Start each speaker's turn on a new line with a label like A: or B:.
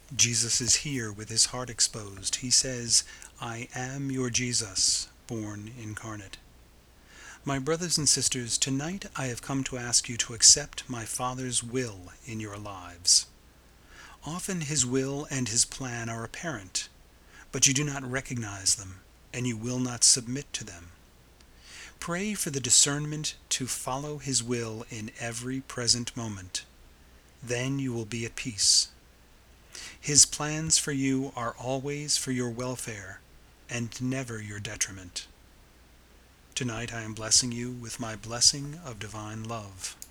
A: Jesus is here with his heart exposed. He says, "I am your Jesus, born incarnate." My brothers and sisters, tonight I have come to ask you to accept my Father's will in your lives. Often his will and his plan are apparent, but you do not recognize them, and you will not submit to them. Pray for the discernment to follow his will in every present moment. Then you will be at peace. His plans for you are always for your welfare and never your detriment. Tonight I am blessing you with my blessing of divine love.